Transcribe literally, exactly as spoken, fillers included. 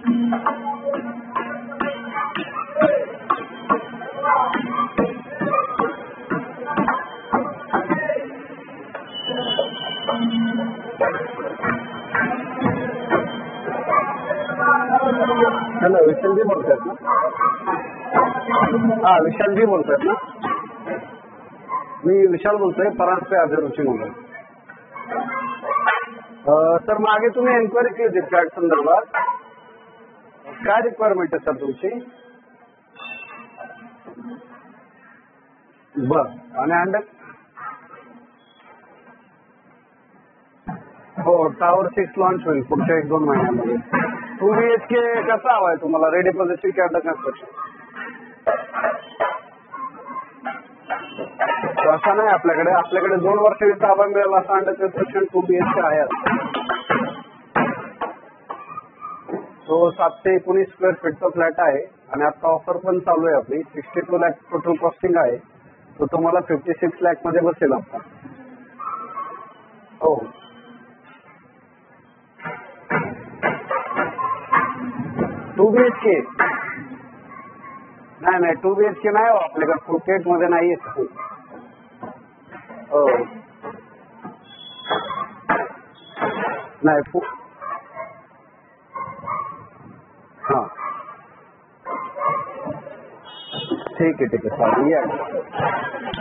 Hello, विशालजी बोलतायत ना? हा, विशालजी बोलतायत ना? मी विशाल बोलतोय, परांजपे आझारूची मुलं. सर, मागे तुम्ही एन्क्वायरी केली होती फ्लॅट संदर्भात. काय रिक्वायरमेंट आहे सर तुमची? बर, आणि अंडर हो, टावर सिक्स लॉन्च होईल पुढच्या एक दोन महिन्यामध्ये. टू बी एच के कसा हवा आहे तुम्हाला? रेडी पोझिशन की अंडर कन्स्ट्रक्शन? असं नाही आपल्याकडे आपल्याकडे दोन वर्षांनी ताबा मिळेल असं under construction two B H K आहे. तो सातशे एकोणीस स्क्वेअर फीटचा फ्लॅट आहे आणि आता ऑफर पण चालू आहे आपली. Sixty two lakh total costing आहे. तो तुम्हाला फिफ्टी सिक्स लॅक मध्ये बसेल आपला. हो, टू बी एच के नाही नाही टू बी एच के नाही हो आपल्याकडे. फुटेट मध्ये नाही येत. हो, नाही. हां, ठीक आहे ठीक आहे चालेल या.